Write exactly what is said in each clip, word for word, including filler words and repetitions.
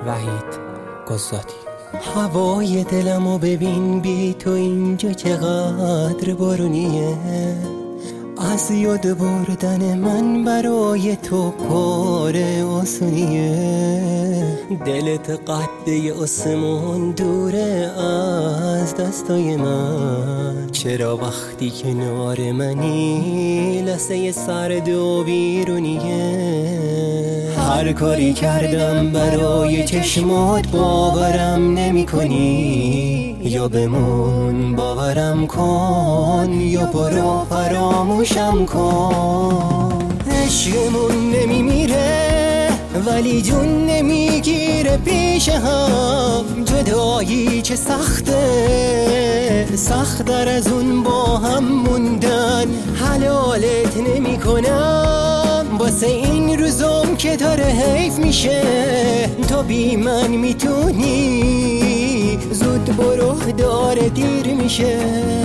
وحید قضاتی. هوای دلمو ببین بی تو اینجا چقدر بارونیه، از یاد بردن من برای تو کار آسونیه. دلت قده آسمون دوره از دستای من، چرا وقتی کنار منی لحظه سرد و بیرونیه. هر کاری کردم برای چشمات باورم نمی کنی، یا بمون باورم کن یا برو فراموشم کن. عشقمون نمی میره ولی جون نمیگیره پیش هم، جدایی چه سخته، سخت‌تر از اون با هم موندن. حلالت نمی کنم واسه این روزم که داره حیف میشه، تو بی من میتونی زود برو داره دیر میشه.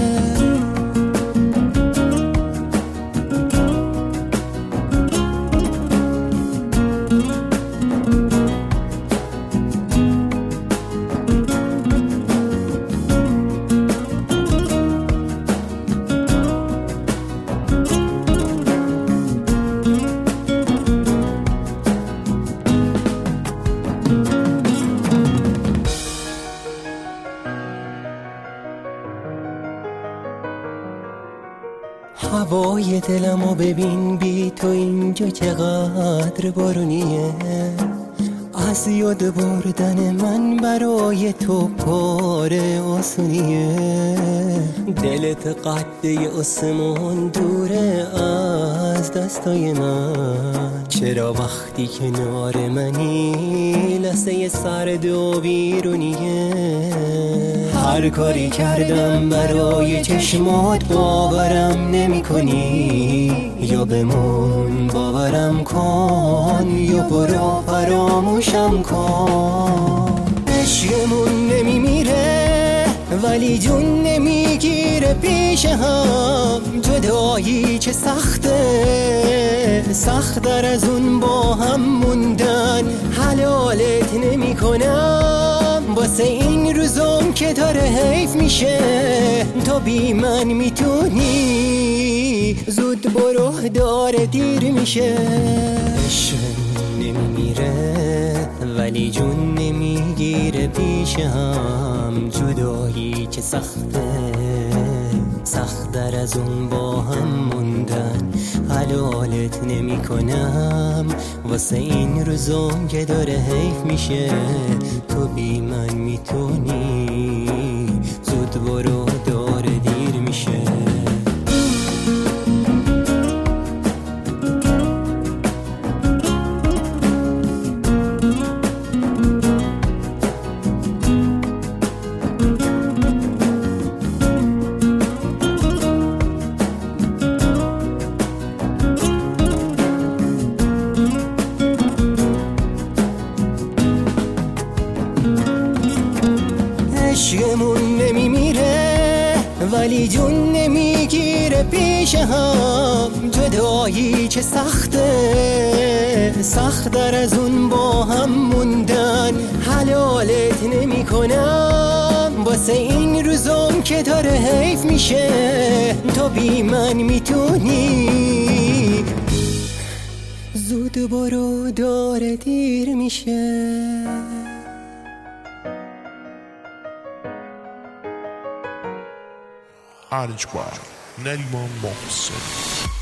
هوای دلمو ببین بی تو اینجا چقدر بارونیه، از یاد بردن من برای تو کار آسونیه. دلت قده آسمون دوره از دستای من، چرا وقتی کنار منی لحظه سرد و بیرونیه. هر کاری کردم برای چشمات باورم نمی کنی، یا بمون باورم کن یا برو فراموشم کن. عشقمون نمی میره ولی جون نمیگیره پیش هم، جدایی چه سخته، سخت‌تر از اون با هم موندن. حلالت نمی کنم واسه این روزم که داره حیف میشه، تو بی من میتونی زود برو داره دیر میشه. عشقمون نمی میره ولی جون نمیگیره پیش هم، جدایی چه سخته، سخت‌تر از اون با هم موندن. حلالت نمی کنم واسه این روزم که داره حیف میشه، تو بی من میتونی زود برو داره دیر میشه. عشقمون نمی میره ولی جون نمیگیره پیش هم، جدایی چه سخته، سخت‌تر از اون با هم موندن. حلالت نمی کنم واسه این روزم که داره حیف میشه، تو بی من میتونی زود برو داره دیر میشه. ارجبار نریمان محسن.